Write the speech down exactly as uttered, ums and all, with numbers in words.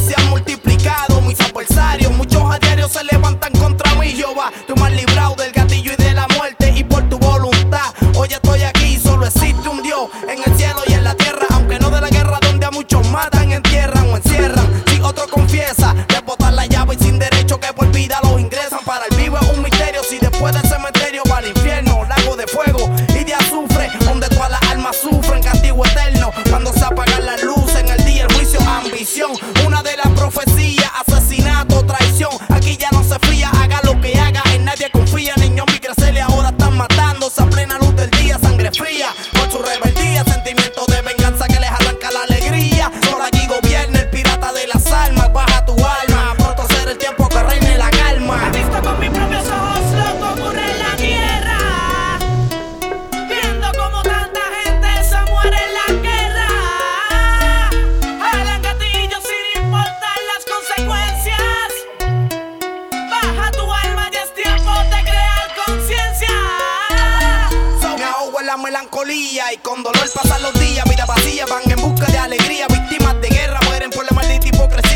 se han multiplicado mis adversarios. Muchos a diario se levantan contra mí, Jehová. Tú me has librado del gatillo y de la muerte, y por tu voluntad hoy estoy aquí. Solo existe un Dios en el cielo y en la tierra, aunque no de la guerra donde a muchos matan, entierran o encierran. Si otro confiesa, le botan la llave y sin derecho que por vida los ingresan. Para el vivo es un misterio si después del cementerio va al infierno, lago de fuego y de azufre, donde todas las almas sufren castigo eterno. Cuando se apagan las luces en el día, el juicio, ambición, una de las profecías, asesinato, traición. Aquí ya no se fía, haga lo que haga, en nadie confía. Niños mi crecerle ahora están matándose a plena luz del día, sangre fría por su rebeldía, sentimiento de venganza que les arranca la alegría. Solo aquí gobierna el pirata de las almas. Baja tu alma, pronto será el tiempo que reine la calma. He visto con mis propios ojos lo que ocurre en la tierra, viendo como tanta gente se muere en la guerra. Jalan gatillos sin importar las consecuencias. Baja tu alma, ya es tiempo de crear conciencia. Me ahogo en la melancolía y con dolor pasan los días. Vida vacía, van en busca de alegría. Víctimas de guerra mueren por la maldita hipocresía.